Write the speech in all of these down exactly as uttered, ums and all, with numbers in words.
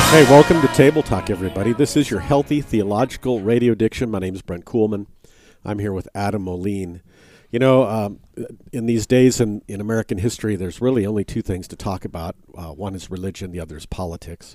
Hey, welcome to Table Talk, everybody. This is your healthy theological radio diction. My name is Brent Kuhlman. I'm here with Adam Moline. You know, um, in these days in, in American history, there's really only two things to talk about. Uh, one is religion, the other is politics.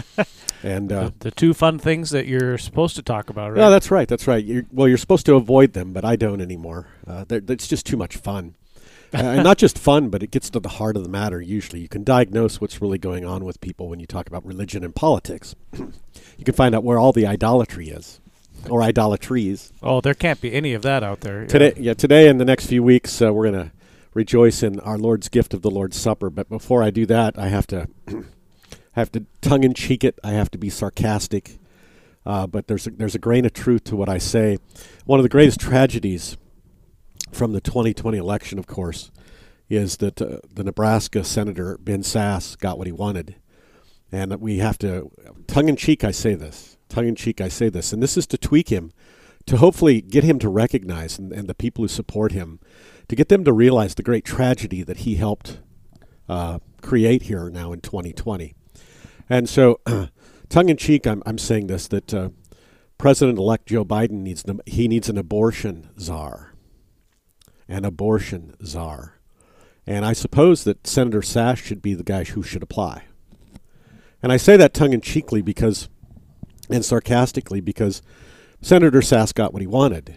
and uh, the, the two fun things that you're supposed to talk about, right? Yeah, that's right. That's right. You're, well, you're supposed to avoid them, but I don't anymore. Uh, it's just too much fun. uh, and not just fun, but it gets to the heart of the matter, usually. You can diagnose what's really going on with people when you talk about religion and politics. You can find out where all the idolatry is, or idolatries. Oh, there can't be any of that out there. Yeah. Today, yeah, today and the next few weeks, uh, we're going to rejoice in our Lord's gift of the Lord's Supper. But before I do that, I have to have to tongue-in-cheek it. I have to be sarcastic. Uh, but there's a, there's a grain of truth to what I say. One of the greatest tragedies from the twenty twenty election, of course, is that uh, the Nebraska Senator Ben Sasse got what he wanted. And we have to, tongue-in-cheek I say this, tongue-in-cheek I say this, and this is to tweak him, to hopefully get him to recognize, and, and the people who support him, to get them to realize the great tragedy that he helped uh, create here now in twenty twenty. And so, tongue-in-cheek, I'm, I'm saying this, that uh, President-elect Joe Biden needs, he needs an abortion czar. An abortion czar. And I suppose that Senator Sasse should be the guy who should apply. And I say that tongue-in-cheekly because, and sarcastically, because Senator Sasse got what he wanted.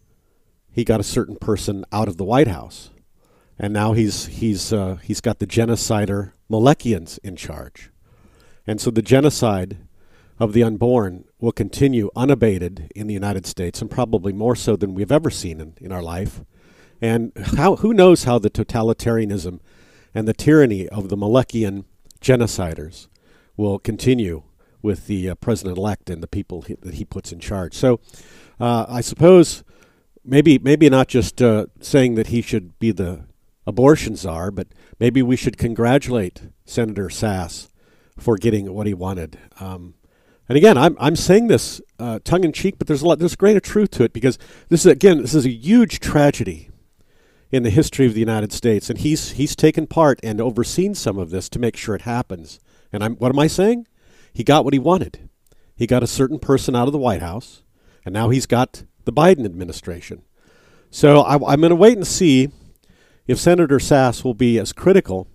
He got a certain person out of the White House. And now he's he's uh, he's got the genocider Malekians in charge. And so the genocide of the unborn will continue unabated in the United States, and probably more so than we've ever seen in, in our life. And how, who knows how the totalitarianism and the tyranny of the Malekian genociders will continue with the uh, president-elect and the people he, that he puts in charge. So uh, I suppose maybe maybe not just uh, saying that he should be the abortion czar, but maybe we should congratulate Senator Sasse for getting what he wanted. Um, and again, I'm I'm saying this uh, tongue-in-cheek, but there's a lot, there's a grain of truth to it, because this is, again, this is a huge tragedy in the history of the United States, and he's he's taken part and overseen some of this to make sure it happens. And I'm what am I saying? He got what he wanted. He got a certain person out of the White House, and now he's got the Biden administration. So I, I'm going to wait and see if Senator Sasse will be as critical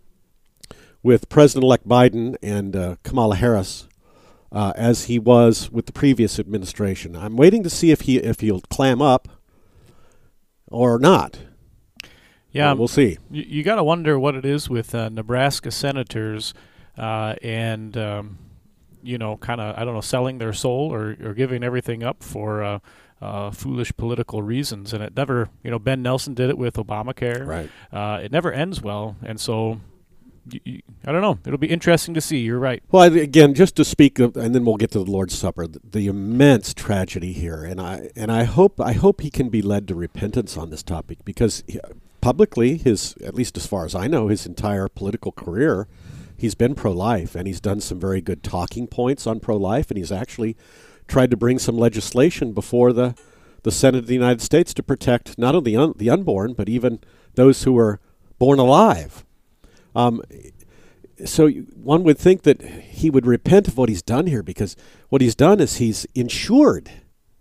with President-elect Biden and uh, Kamala Harris uh, as he was with the previous administration. I'm waiting to see if he if he'll clam up or not. Yeah, well, we'll see. You, you got to wonder what it is with uh, Nebraska senators uh, and, um, you know, kind of, I don't know, selling their soul or, or giving everything up for uh, uh, foolish political reasons. And it never, you know, Ben Nelson did it with Obamacare. Right. Uh, it never ends well. And so, you, you, I don't know. It'll be interesting to see. You're right. Well, I, again, just to speak of, and then we'll get to the Lord's Supper, the, the immense tragedy here. And I and I hope I hope he can be led to repentance on this topic, because he, publicly, his, at least as far as I know, his entire political career, he's been pro-life, and he's done some very good talking points on pro-life, and he's actually tried to bring some legislation before the, the Senate of the United States to protect not only un, the unborn, but even those who were born alive. Um, so one would think that he would repent of what he's done here, because what he's done is he's insured.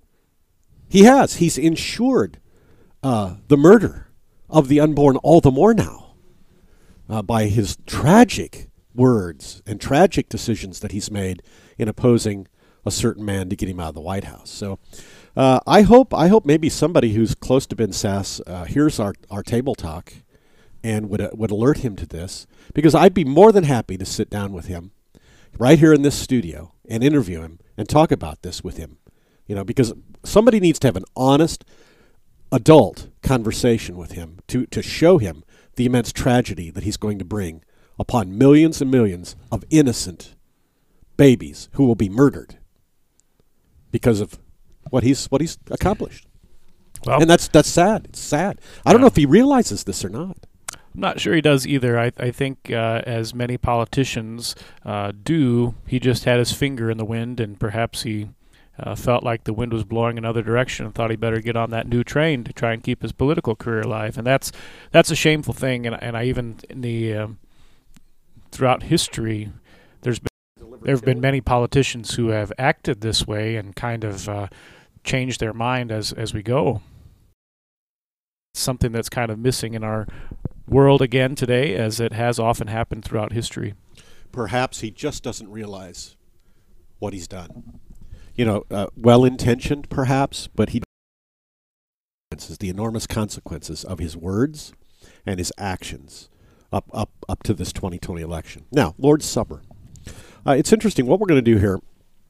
He has. He's insured uh, the murder of the unborn all the more now uh, by his tragic words and tragic decisions that he's made in opposing a certain man to get him out of the White House. So uh, I hope I hope maybe somebody who's close to Ben Sasse uh, hears our, our table talk and would uh, would alert him to this, because I'd be more than happy to sit down with him right here in this studio and interview him and talk about this with him. You know, because somebody needs to have an honest adult conversation with him to, to show him the immense tragedy that he's going to bring upon millions and millions of innocent babies who will be murdered because of what he's what he's accomplished. Well, and that's that's sad. It's sad. I don't yeah. know if he realizes this or not. I'm not sure he does either. I, I think, uh, as many politicians uh, do, he just had his finger in the wind, and perhaps he Uh, felt like the wind was blowing another direction and thought he better get on that new train to try and keep his political career alive. And that's that's a shameful thing. And, and I even, in the um, throughout history, there's been There have been many politicians who have acted this way and kind of uh, changed their mind as, as we go. It's something that's kind of missing in our world again today, as it has often happened throughout history. Perhaps he just doesn't realize what he's done. You know, uh, well-intentioned perhaps, but he the enormous consequences of his words and his actions up up up to this twenty twenty election. Now, Lord's Supper. Uh, it's interesting what we're going to do here.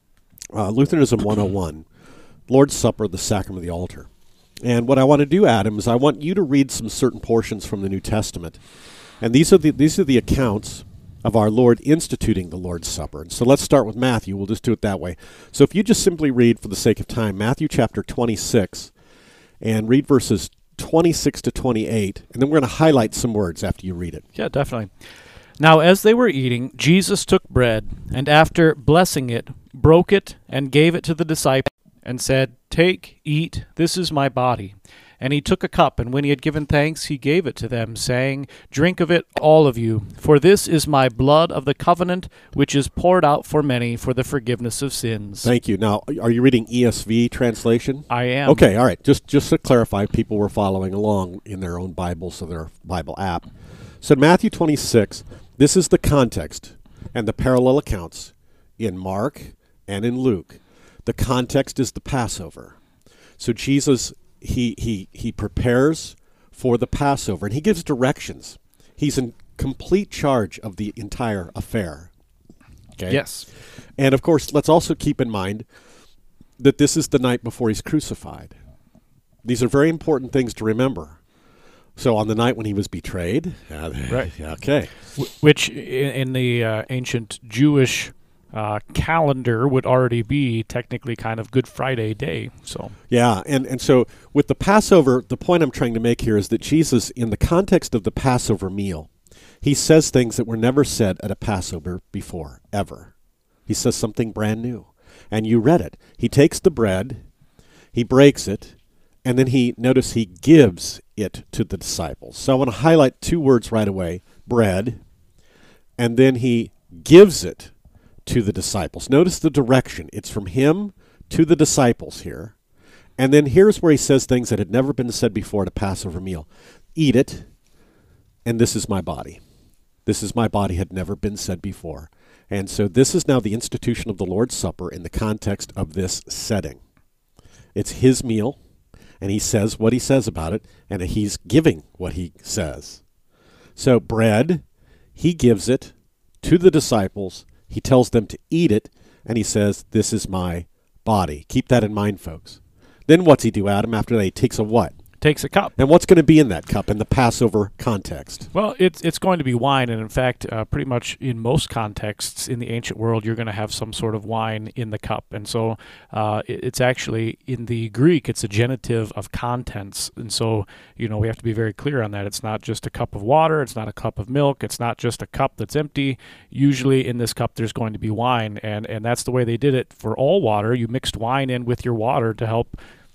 Uh, Lutheranism one oh one, Lord's Supper, the sacrament of the altar. And what I want to do, Adam, is I want you to read some certain portions from the New Testament. And these are the these are the accounts of our Lord instituting the Lord's Supper. And so let's start with Matthew. We'll just do it that way. So if you just simply read, for the sake of time, Matthew chapter twenty-six, and read verses twenty-six to twenty-eight, and then we're going to highlight some words after you read it. Yeah, definitely. Now as they were eating, Jesus took bread, and after blessing it, broke it, and gave it to the disciples, and said, "Take, eat, this is my body." And he took a cup, and when he had given thanks, he gave it to them, saying, "Drink of it, all of you, for this is my blood of the covenant, which is poured out for many for the forgiveness of sins." Thank you. Now, are you reading E S V translation? I am. Okay, all right. Just just to clarify, people were following along in their own Bibles or their Bible app. So Matthew twenty-six, this is the context and the parallel accounts in Mark and in Luke. The context is the Passover. So Jesus, he he he prepares for the Passover, and he gives directions. He's in complete charge of the entire affair. Okay? Yes. And of course, let's also keep in mind that this is the night before he's crucified. These are very important things to remember. So on the night when he was betrayed, uh, right? Okay, which in, in the uh, ancient Jewish uh, calendar would already be technically kind of Good Friday day. So yeah, and and so with the Passover, the point I'm trying to make here is that Jesus, in the context of the Passover meal, he says things that were never said at a Passover before, ever. He says something brand new, and you read it. He takes the bread, he breaks it, and then he, notice he gives it to the disciples. So I want to highlight two words right away, bread, and then he gives it to the disciples. Notice the direction. It's from him to the disciples here. And then here's where he says things that had never been said before at a Passover meal. Eat it, and this is my body. This is my body had never been said before. And so this is now the institution of the Lord's Supper in the context of this setting. It's his meal. And he says what he says about it, and he's giving what he says. So bread, he gives it to the disciples. He tells them to eat it, and he says, "This is my body." Keep that in mind, folks. Then what's he do, Adam, after that? He takes a what? Takes a cup. And what's going to be in that cup in the Passover context? Well, it's it's going to be wine, and in fact, uh, pretty much in most contexts in the ancient world, you're going to have some sort of wine in the cup. And so uh, it, it's actually, in the Greek, it's a genitive of contents. And so, you know, we have to be very clear on that. It's not just a cup of water. It's not a cup of milk. It's not just a cup that's empty. Usually in this cup, there's going to be wine, and, and that's the way they did it for all water. You mixed wine in with your water to help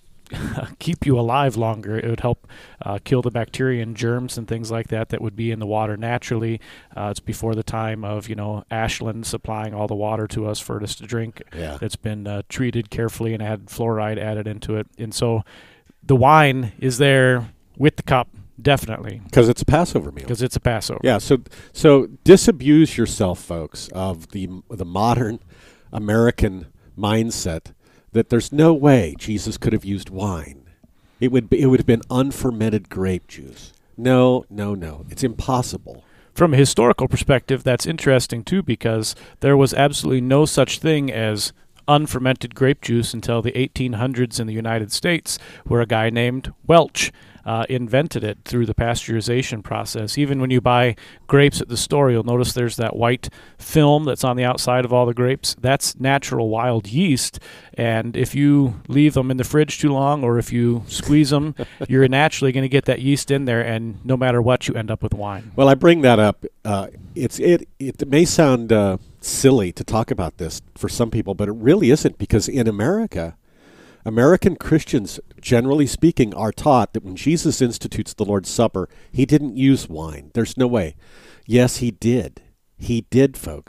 keep you alive longer. It would help uh, kill the bacteria and germs and things like that that would be in the water naturally. Uh, it's before the time of, you know, Ashland supplying all the water to us for us to drink. Yeah. It's been uh, treated carefully and had fluoride added into it. And so the wine is there with the cup, definitely. Because it's a Passover meal. Because it's a Passover. Yeah, so so disabuse yourself, folks, of the the modern American mindset that there's no way Jesus could have used wine. It would be, it would have been unfermented grape juice. No, no, no. It's impossible. From a historical perspective, that's interesting, too, because there was absolutely no such thing as unfermented grape juice until the eighteen hundreds in the United States, where a guy named Welch uh, invented it through the pasteurization process. Even when you buy grapes at the store, you'll notice there's that white film that's on the outside of all the grapes. That's natural wild yeast, and if you leave them in the fridge too long, or if you squeeze them, you're naturally going to get that yeast in there, and no matter what, you end up with wine. Well, I bring that up. Uh, it's it. It may sound uh, silly to talk about this for some people, but it really isn't, because in America, American Christians, generally speaking, are taught that when Jesus institutes the Lord's Supper, he didn't use wine. There's no way. Yes, he did. He did, folks. He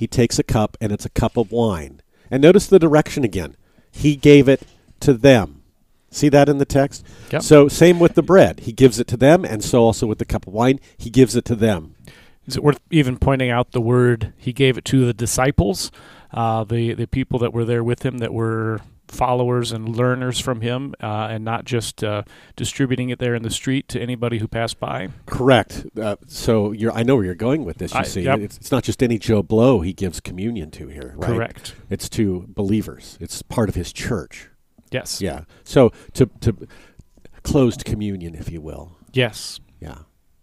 he takes a cup, and it's a cup of wine. And notice the direction again. He gave it to them. See that in the text? Yep. So same with the bread. He gives it to them, and so also with the cup of wine, he gives it to them. Is it worth even pointing out the word he gave it to the disciples, uh, the, the people that were there with him that were followers and learners from him, uh, and not just uh, distributing it there in the street to anybody who passed by? Correct. Uh, so you're, I know where you're going with this, you I, see. Yep. It's, it's not just any Joe Blow he gives communion to here, right? Correct. It's to believers. It's part of his church. Yes. Yeah. So to, to closed communion, if you will. Yes. Yeah.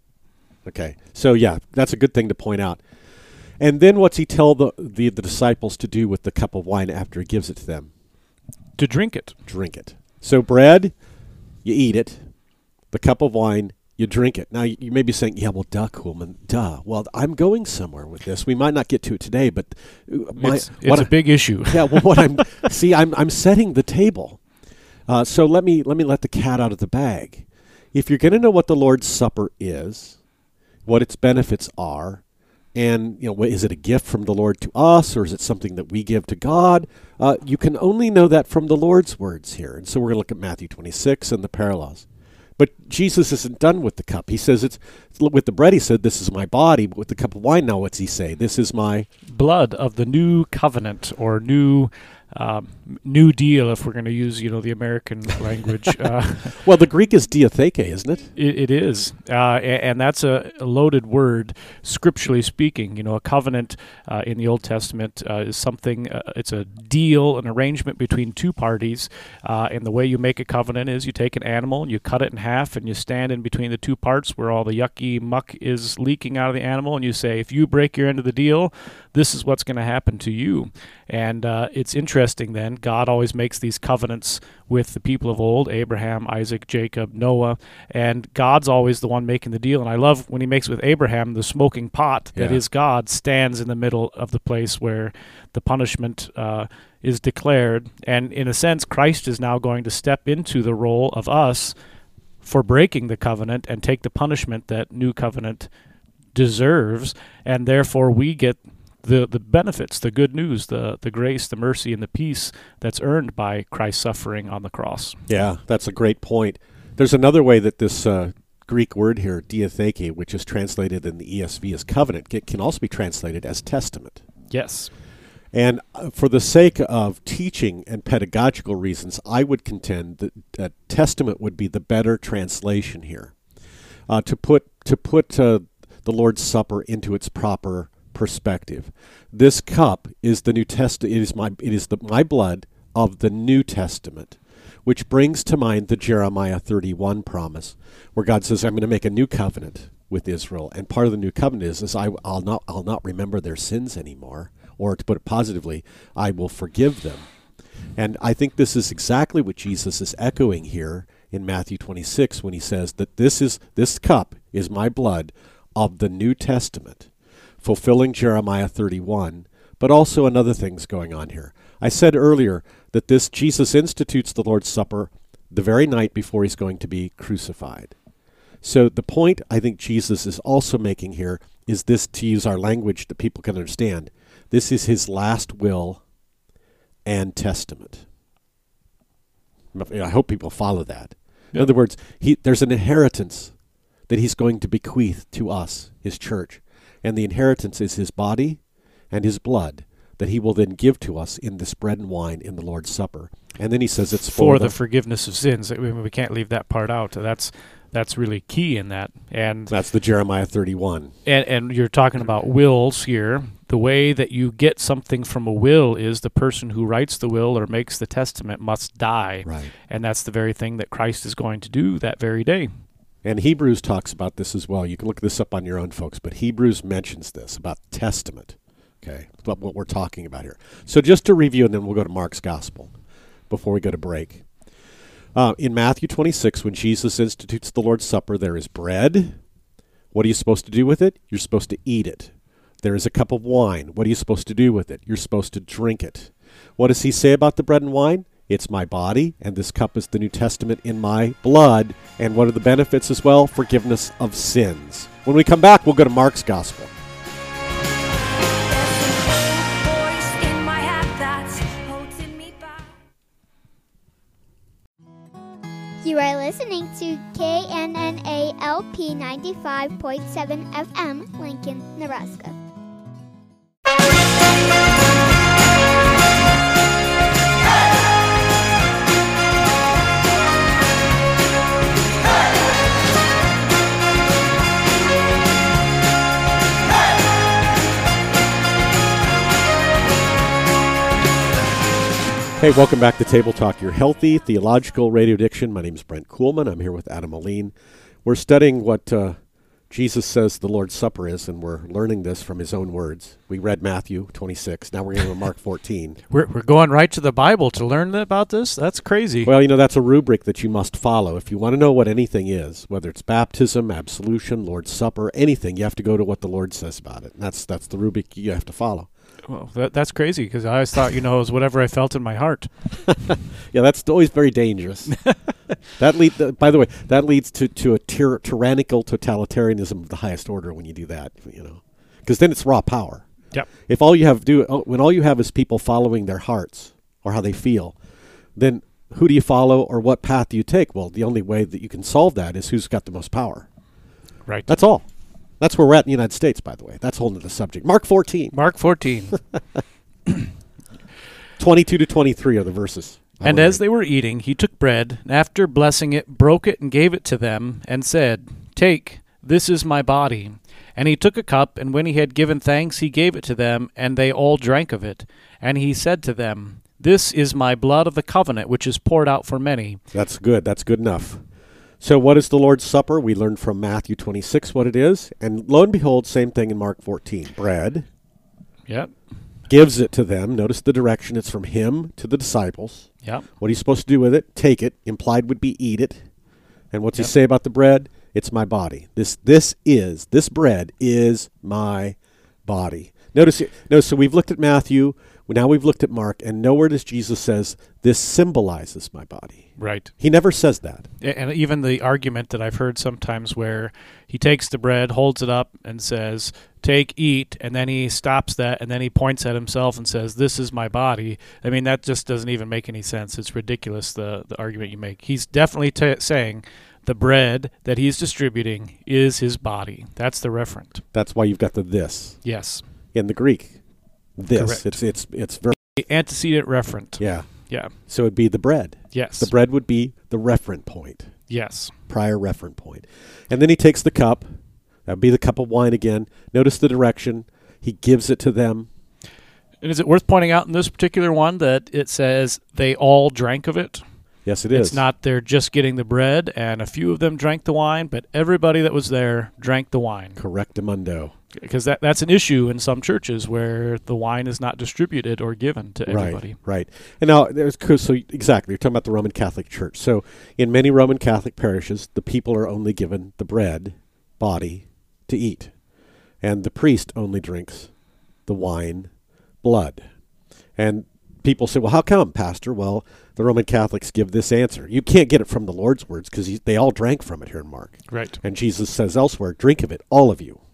Okay. So, yeah, that's a good thing to point out. And then what's he tell the, the, the disciples to do with the cup of wine after he gives it to them? To drink it. Drink it. So bread, you eat it. The cup of wine, you drink it. Now, you, you may be saying, yeah, well, duh, Kuhlman, duh. Well, I'm going somewhere with this. We might not get to it today, but my, it's it's a I, big issue. Yeah, well, what I'm see, I'm I'm setting the table. Uh, so let me let me let the cat out of the bag. If you're going to know what the Lord's Supper is, what its benefits are, and you know, what, is it a gift from the Lord to us, or is it something that we give to God? Uh, you can only know that from the Lord's words here. And so we're going to look at Matthew twenty-six and the parallels. But Jesus isn't done with the cup. He says it's with the bread. He said, "This is my body." But with the cup of wine, now what's he say? This is my blood of the new covenant, or new um, new deal, if we're going to use, you know, the American language. Uh, well, the Greek is diatheke, isn't it? It, it is, uh, and, and that's a, a loaded word, scripturally speaking. You know, a covenant uh, in the Old Testament uh, is something. Uh, it's a deal, an arrangement between two parties, uh, and the way you make a covenant is you take an animal and you cut it in half, and you stand in between the two parts where all the yucky muck is leaking out of the animal, and you say, if you break your end of the deal, this is what's going to happen to you. And uh, it's interesting then, God always makes these covenants with the people of old, Abraham, Isaac, Jacob, Noah, and God's always the one making the deal. And I love when he makes with Abraham, the smoking pot that yeah. is God stands in the middle of the place where the punishment uh, is declared. And in a sense, Christ is now going to step into the role of us for breaking the covenant and take the punishment that new covenant deserves, and therefore we get the the benefits, the good news, the the grace, the mercy, and the peace that's earned by Christ's suffering on the cross. Yeah, that's a great point. There's another way that this uh, Greek word here, diatheke, which is translated in the E S V as covenant, can also be translated as testament. Yes. And uh, for the sake of teaching and pedagogical reasons, I would contend that, that testament would be the better translation here. Uh, to put to put uh, the Lord's Supper into its proper perspective. This cup is the New Testament. It is my it is the my blood of the New Testament, which brings to mind the Jeremiah thirty-one promise, where God says, "I'm going to make a new covenant with Israel," and part of the new covenant is, is I, I'll not I'll not remember their sins anymore, or to put it positively, I will forgive them. And I think this is exactly what Jesus is echoing here in Matthew twenty-six when he says that this is this cup is my blood of the New Testament, fulfilling Jeremiah thirty-one, but also another thing's going on here. I said earlier that this Jesus institutes the Lord's Supper the very night before he's going to be crucified. So the point I think Jesus is also making here is this, to use our language that people can understand, this is his last will and testament. I hope people follow that. In Yep. other words, he, there's an inheritance that he's going to bequeath to us, his church. And the inheritance is his body and his blood that he will then give to us in this bread and wine in the Lord's Supper. And then he says it's for, for the, the forgiveness of sins. I mean, we can't leave that part out. That's that's really key in that. And that's the Jeremiah thirty-one. And, and you're talking about wills here. The way that you get something from a will is the person who writes the will or makes the testament must die. Right. And that's the very thing that Christ is going to do that very day. And Hebrews talks about this as well. You can look this up on your own, folks, but Hebrews mentions this about testament, okay, about what we're talking about here. So just to review, and then we'll go to Mark's Gospel before we go to break. Uh, in Matthew twenty-six, when Jesus institutes the Lord's Supper, there is bread. What are you supposed to do with it? You're supposed to eat it. There is a cup of wine. What are you supposed to do with it? You're supposed to drink it. What does he say about the bread and wine? It's my body, and this cup is the New Testament in my blood. And what are the benefits as well? Forgiveness of sins. When we come back, we'll go to Mark's Gospel. K N N A L P ninety-five point seven F M, Lincoln, Nebraska. Hey, welcome back to Table Talk, your healthy theological radio addiction. My name is Brent Kuhlman. I'm here with Adam Aline. We're studying what uh, Jesus says the Lord's Supper is, and we're learning this from his own words. We read Matthew twenty-six. Now we're going to Mark fourteen. We're we're going right to the Bible to learn about this? That's crazy. Well, you know, that's a rubric that you must follow. If you want to know what anything is, whether it's baptism, absolution, Lord's Supper, anything, you have to go to what the Lord says about it. And that's, that's the rubric you have to follow. Well, that, that's crazy because I always thought, you know, it was whatever I felt in my heart. Yeah, that's always very dangerous. That lead, uh, by the way, that leads to, to a tyr- tyrannical totalitarianism of the highest order when you do that, you know, because then it's raw power. Yep. If all you have do oh, when all you have is people following their hearts or how they feel, then who do you follow or what path do you take? Well, the only way that you can solve that is who's got the most power. Right. That's all. That's where we're at in the United States, by the way. That's holding the subject. Mark fourteen. Mark fourteen. twenty-two to twenty-three are the verses. And as they were eating, he took bread, and after blessing it, broke it and gave it to them, and said, "Take, this is my body." And he took a cup, and when he had given thanks, he gave it to them, and they all drank of it. And he said to them, "This is my blood of the covenant, which is poured out for many." That's good. That's good enough. So what is the Lord's Supper? We learned from Matthew twenty-six what it is. And lo and behold, same thing in Mark fourteen. Bread. Yep. Gives it to them. Notice the direction. It's from him to the disciples. Yep. What are you supposed to do with it? Take it. Implied would be eat it. And what's Yep. he say about the bread? It's my body. This this is, this bread is my body. Notice, no. So we've looked at Matthew. Now we've looked at Mark. And nowhere does Jesus says, this symbolizes my body. Right. He never says that. And even the argument that I've heard sometimes where he takes the bread, holds it up, and says, "Take, eat," and then he stops that, and then he points at himself and says, "This is my body." I mean, that just doesn't even make any sense. It's ridiculous, the, the argument you make. He's definitely t- saying the bread that he's distributing is his body. That's the referent. That's why you've got the this Yes. in the Greek. This. Correct. It's it's it's very The antecedent referent. yeah. Yeah. So it'd be the bread. Yes. The bread would be the referent point, Yes. prior referent point. And then he takes the cup. That would be the cup of wine again. Notice the direction. He gives it to them. And is it worth pointing out in this particular one that it says they all drank of it? Yes, it is. It's not they're just getting the bread and a few of them drank the wine, but everybody that was there drank the wine. Correctamundo. Because that, that's an issue in some churches where the wine is not distributed or given to everybody. Right, right. And now, there's so exactly, you're talking about the Roman Catholic Church. So in many Roman Catholic parishes, the people are only given the bread, body, to eat. And the priest only drinks the wine, blood. And people say, well, how come, Pastor? Well, the Roman Catholics give this answer. You can't get it from the Lord's words because they all drank from it here in Mark. Right. And Jesus says elsewhere, drink of it, all of you.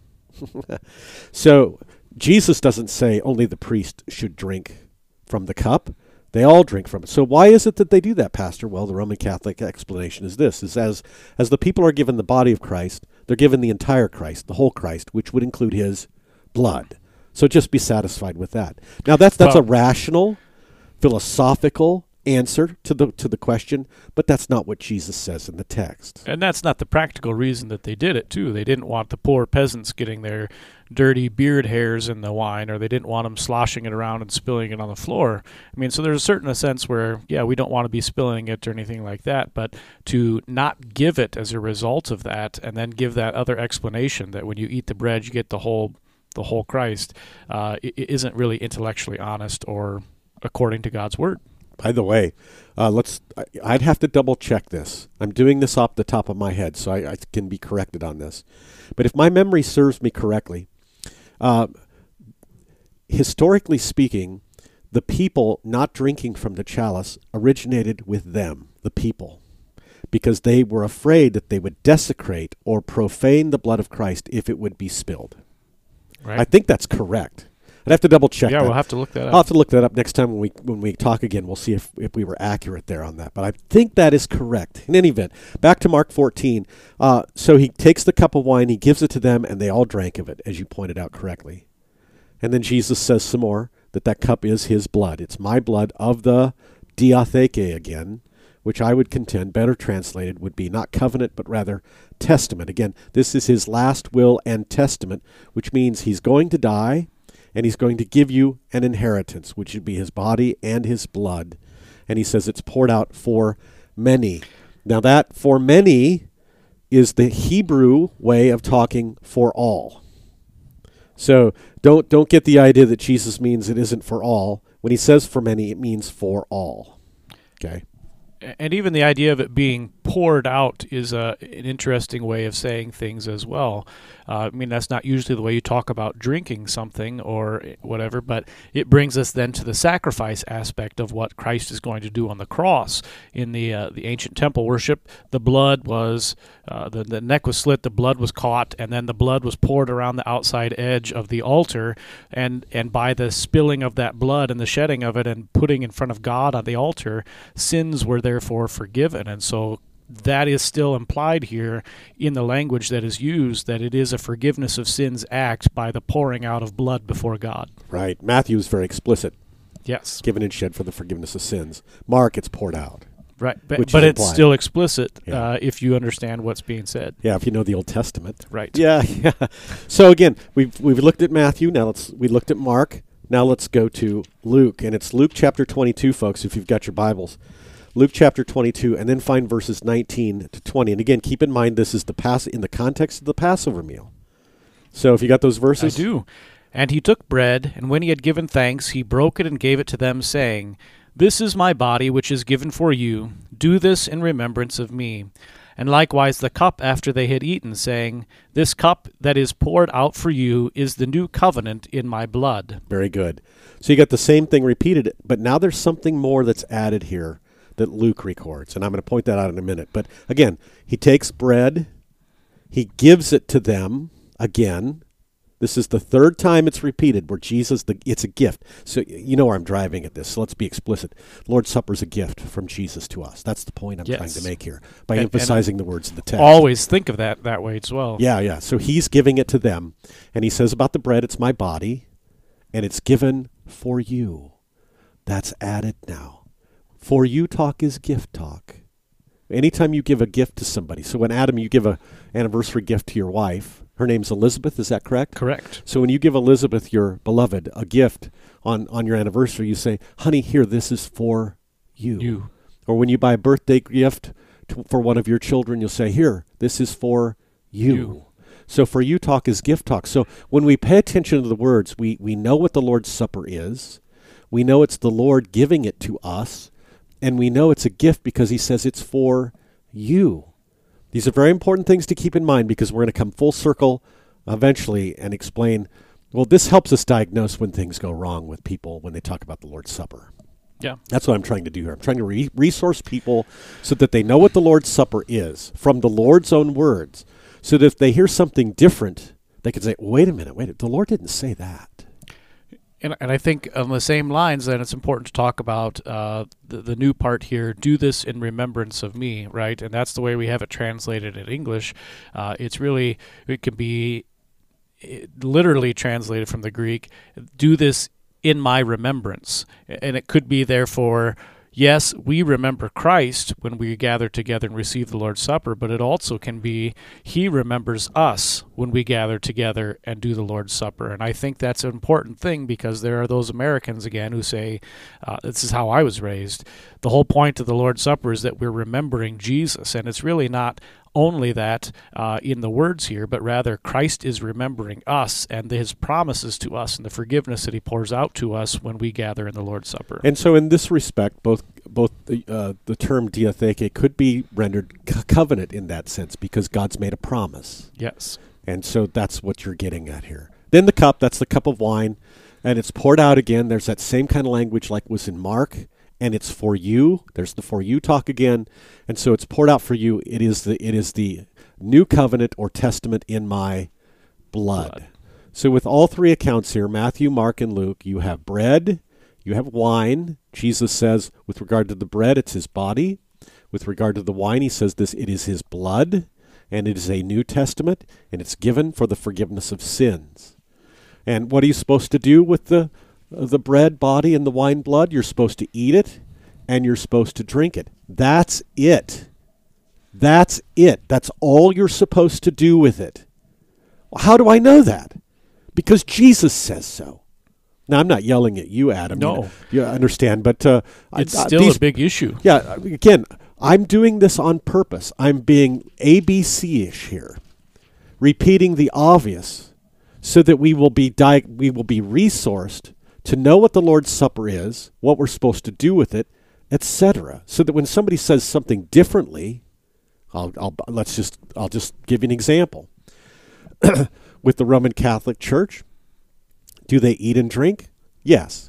So Jesus doesn't say only the priest should drink from the cup. They all drink from it. So why is it that they do that, Pastor? Well, the Roman Catholic explanation is this, is as, as the people are given the body of Christ, they're given the entire Christ, the whole Christ, which would include his blood. So just be satisfied with that. Now that's that's Well, a rational, philosophical answer to the to the question, but that's not what Jesus says in the text. And that's not the practical reason that they did it, too. They didn't want the poor peasants getting their dirty beard hairs in the wine, or they didn't want them sloshing it around and spilling it on the floor. I mean, so there's a certain sense where, yeah, we don't want to be spilling it or anything like that, but to not give it as a result of that and then give that other explanation that when you eat the bread, you get the whole the whole Christ, uh, it, it isn't really intellectually honest or according to God's word. By the way, uh, let's. I, I'd have to double check this. I'm doing this off the top of my head, so I, I can be corrected on this. But if my memory serves me correctly, uh, historically speaking, the people not drinking from the chalice originated with them, the people, because they were afraid that they would desecrate or profane the blood of Christ if it would be spilled. Right? I think that's correct. I'd have to double check Yeah, that. we'll have to look that up. I'll have to look that up next time when we when we talk again. We'll see if, if we were accurate there on that. But I think that is correct. In any event, back to Mark fourteen. Uh, so he takes the cup of wine, he gives it to them, and they all drank of it, as you pointed out correctly. And then Jesus says some more, that that cup is his blood. It's my blood of the diatheke again, which I would contend, better translated, would be not covenant, but rather testament. Again, this is his last will and testament, which means he's going to die, and he's going to give you an inheritance, which would be his body and his blood. And he says it's poured out for many. Now that for many is the Hebrew way of talking for all. So don't don't get the idea that Jesus means it isn't for all. When he says for many, it means for all. Okay. And even the idea of it being poured out is a, an interesting way of saying things as well. Uh, I mean, that's not usually the way you talk about drinking something or whatever, but it brings us then to the sacrifice aspect of what Christ is going to do on the cross. In the uh, the ancient temple worship, the blood was, uh, the, the neck was slit, the blood was caught, and then the blood was poured around the outside edge of the altar, and, and by the spilling of that blood and the shedding of it and putting in front of God on the altar, sins were therefore forgiven. And so that is still implied here in the language that is used, that it is a forgiveness of sins act by the pouring out of blood before God. Right. Matthew is very explicit. Yes. Given and shed for the forgiveness of sins. Mark, it's poured out. Right. But, Which but is it's implied. still explicit Yeah. uh, if you understand what's being said. Yeah, if you know the Old Testament. Right. Yeah, yeah. So again, we've we've looked at Matthew. Now let's we looked at Mark. Now let's go to Luke, and it's Luke chapter twenty-two, folks. If you've got your Bibles, Luke chapter twenty-two, and then find verses nineteen to twenty. And again, keep in mind this is the pass in the context of the Passover meal. So if you got those verses, I do. And he took bread, and when he had given thanks, he broke it and gave it to them, saying, "This is my body, which is given for you. Do this in remembrance of me." And likewise the cup after they had eaten, saying, "This cup that is poured out for you is the new covenant in my blood." Very good. So you got the same thing repeated, but now there's something more that's added here that Luke records, and I'm going to point that out in a minute. But again, he takes bread, he gives it to them again. This is the third time it's repeated where Jesus, the, it's a gift. So you know where I'm driving at this, so let's be explicit. Lord's Supper is a gift from Jesus to us. That's the point I'm Yes. trying to make here by And- emphasizing the words of the text. Always think of that that way as well. Yeah, yeah. So he's giving it to them, and he says about the bread, it's my body, and it's given for you. That's added now. For you talk is gift talk. Anytime you give a gift to somebody, so when Adam, you give a anniversary gift to your wife, her name's Elizabeth, is that correct? Correct. So when you give Elizabeth, your beloved, a gift on, on your anniversary, you say, honey, here, this is for you. You. Or when you buy a birthday gift to, for one of your children, you'll say, here, this is for you. You. So for you talk is gift talk. So when we pay attention to the words, we, we know what the Lord's Supper is. We know it's the Lord giving it to us. And we know it's a gift because he says it's for you. These are very important things to keep in mind because we're going to come full circle eventually and explain, well, this helps us diagnose when things go wrong with people when they talk about the Lord's Supper. Yeah. That's what I'm trying to do here. I'm trying to re- resource people so that they know what the Lord's Supper is from the Lord's own words, so that if they hear something different, they can say, wait a minute, wait, the Lord didn't say that. And, and I think on the same lines, then it's important to talk about uh, the, the new part here, do this in remembrance of me, right? And that's the way we have it translated in English. Uh, it's really, it can be it, literally translated from the Greek, do this in my remembrance. And it could be, therefore, yes, we remember Christ when we gather together and receive the Lord's Supper, but it also can be he remembers us when we gather together and do the Lord's Supper. And I think that's an important thing because there are those Americans, again, who say, uh, this is how I was raised. The whole point of the Lord's Supper is that we're remembering Jesus, and it's really not only that uh, in the words here, but rather Christ is remembering us and his promises to us and the forgiveness that he pours out to us when we gather in the Lord's Supper. And so in this respect, both both the, uh, the term diatheke could be rendered co- covenant in that sense because God's made a promise. Yes. And so that's what you're getting at here. Then the cup, that's the cup of wine, and it's poured out again. There's that same kind of language like was in Mark, and it's for you. There's the for you talk again. And so it's poured out for you. It is the it is the new covenant or testament in my blood. Blood. So with all three accounts here, Matthew, Mark, and Luke, you have bread, you have wine. Jesus says with regard to the bread, it's his body. With regard to the wine, he says this, it is his blood, and it is a New Testament, and it's given for the forgiveness of sins. And what are you supposed to do with the the bread, body, and the wine, blood? You're supposed to eat it, and you're supposed to drink it. That's it. That's it. That's all you're supposed to do with it. Well, how do I know that? Because Jesus says so. Now, I'm not yelling at you, Adam. No. You, you understand, but uh, it's I, still these, a big issue. Yeah, again, I'm doing this on purpose. I'm being A B C-ish here, repeating the obvious so that we will be di- we will be resourced to know what the Lord's Supper is, what we're supposed to do with it, et cetera. So that when somebody says something differently, I'll, I'll let's just I'll just give you an example. With the Roman Catholic Church, do they eat and drink? Yes.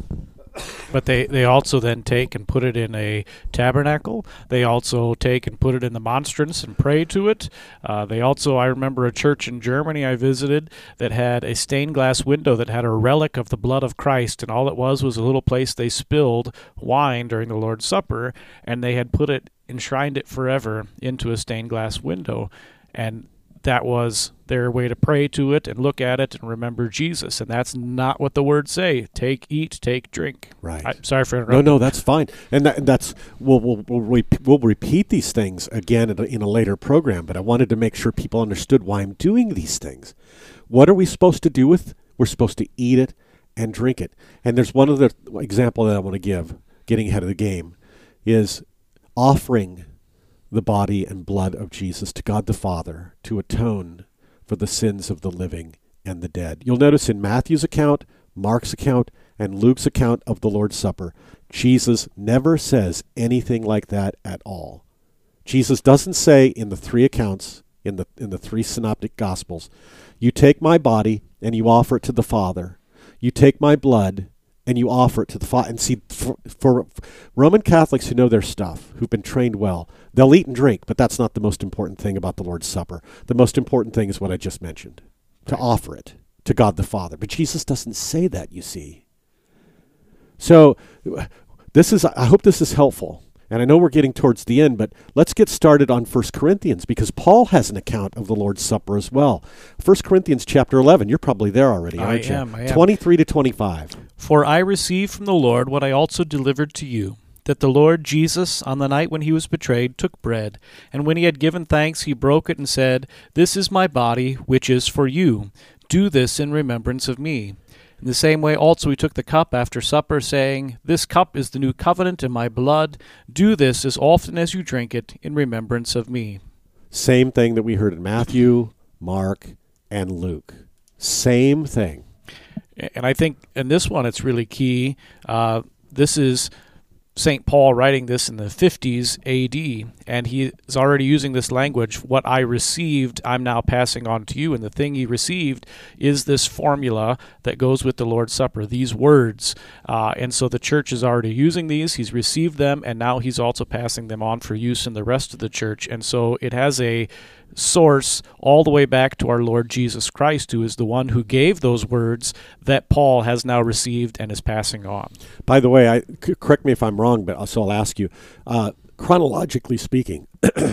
But they, they also then take and put it in a tabernacle. They also take and put it in the monstrance and pray to it. Uh, they also, I remember a church in Germany I visited that had a stained glass window that had a relic of the blood of Christ, and all it was was a little place they spilled wine during the Lord's Supper, and they had put it, enshrined it forever into a stained glass window. And that was their way to pray to it and look at it and remember Jesus. And that's not what the words say. Take, eat, take, drink. Right. I, sorry for interrupting. No, no, that's fine. And, that, and that's we'll we'll we'll, rep- we'll repeat these things again in a, in a later program. But I wanted to make sure people understood why I'm doing these things. What are we supposed to do with? We're supposed to eat it and drink it. And there's one other example that I want to give. Getting ahead of the game is offering the body and blood of Jesus to God the Father to atone for the sins of the living and the dead. You'll notice in Matthew's account, Mark's account, and Luke's account of the Lord's Supper, Jesus never says anything like that at all. Jesus doesn't say in the three accounts, in the in the three synoptic gospels, you take my body and you offer it to the Father. You take my blood and you offer it to the Father. And see, for, for Roman Catholics who know their stuff, who've been trained well, they'll eat and drink, but that's not the most important thing about the Lord's Supper. The most important thing is what I just mentioned, to offer it to God the Father. But Jesus doesn't say that, you see. So this is, I hope this is helpful. And I know we're getting towards the end, but let's get started on First Corinthians, because Paul has an account of the Lord's Supper as well. First Corinthians chapter eleven, you're probably there already, aren't I you? am, I am. twenty-three to twenty-five. For I received from the Lord what I also delivered to you, that the Lord Jesus, on the night when he was betrayed, took bread, and when he had given thanks, he broke it and said, This is my body, which is for you. Do this in remembrance of me. In the same way also he took the cup after supper, saying, This cup is the new covenant in my blood. Do this as often as you drink it in remembrance of me. Same thing that we heard in Matthew, Mark, and Luke. Same thing. And I think in this one it's really key. Uh, this is Saint Paul writing this in the fifties A D, and he is already using this language. What I received, I'm now passing on to you. And the thing he received is this formula that goes with the Lord's Supper, these words. Uh, and so the church is already using these. He's received them, and now he's also passing them on for use in the rest of the church. And so it has a source all the way back to our Lord Jesus Christ, who is the one who gave those words that Paul has now received and is passing on. By the way, I, c- correct me if I'm wrong, but so I'll ask you, uh, chronologically speaking,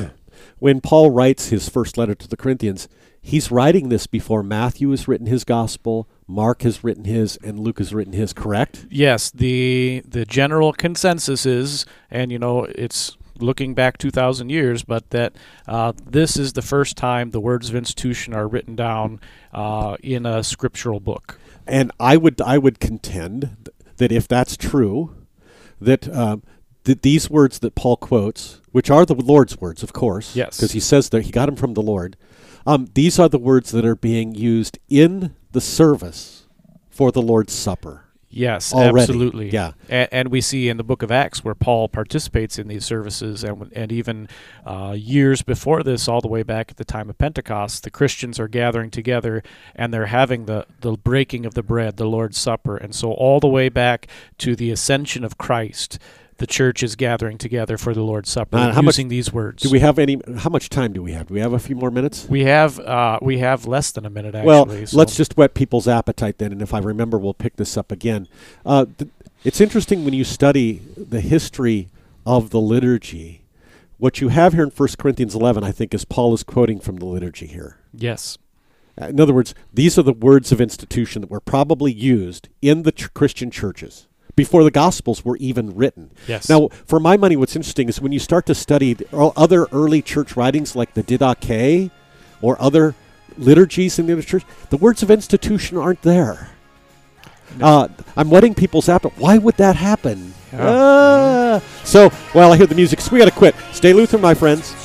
when Paul writes his first letter to the Corinthians, he's writing this before Matthew has written his gospel, Mark has written his, and Luke has written his, correct? Yes, the the general consensus is, and you know, it's looking back two thousand years, but that uh, this is the first time the words of institution are written down uh, in a scriptural book. And I would I would contend that if that's true, that um, that these words that Paul quotes, which are the Lord's words, of course, yes, because he says that he got them from the Lord, um, these are the words that are being used in the service for the Lord's Supper. Yes, already. Absolutely. Yeah, and, and we see in the book of Acts where Paul participates in these services, and and even uh, years before this, all the way back at the time of Pentecost, the Christians are gathering together and they're having the, the breaking of the bread, the Lord's Supper. And so all the way back to the ascension of Christ, the church is gathering together for the Lord's Supper Uh, how much- using these words. Do we have any? How much time do we have? Do we have a few more minutes? We have uh, we have less than a minute actually. Well, so- let's just whet people's appetite then, and if I remember, we'll pick this up again. Uh, th- it's interesting when you study the history of the liturgy. What you have here in First Corinthians eleven, I think, is Paul is quoting from the liturgy here. Yes. Uh, In other words, these are the words of institution that were probably used in the ch- Christian churches before the Gospels were even written. Yes. Now, for my money, what's interesting is when you start to study the o- other early church writings like the Didache or other liturgies in the church, the words of institution aren't there. Uh, I'm whetting people's appetite. Why would that happen? Yeah. Ah. So, well, I hear the music, so we got to quit. Stay Lutheran, my friends.